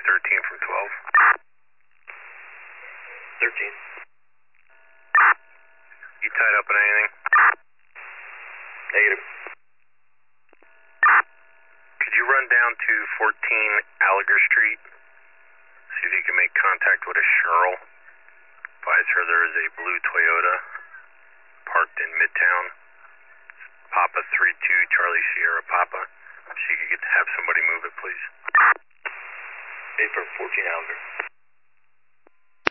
13 from 12. 13. You tied up on anything? Negative. Could you run down to 14 Alliger Street? See if you can make contact with a Cheryl. Advise her there is a blue Toyota parked in Midtown. Papa 32 Charlie Sierra Papa. She could have somebody move it, please. 8 for 14 Alliger.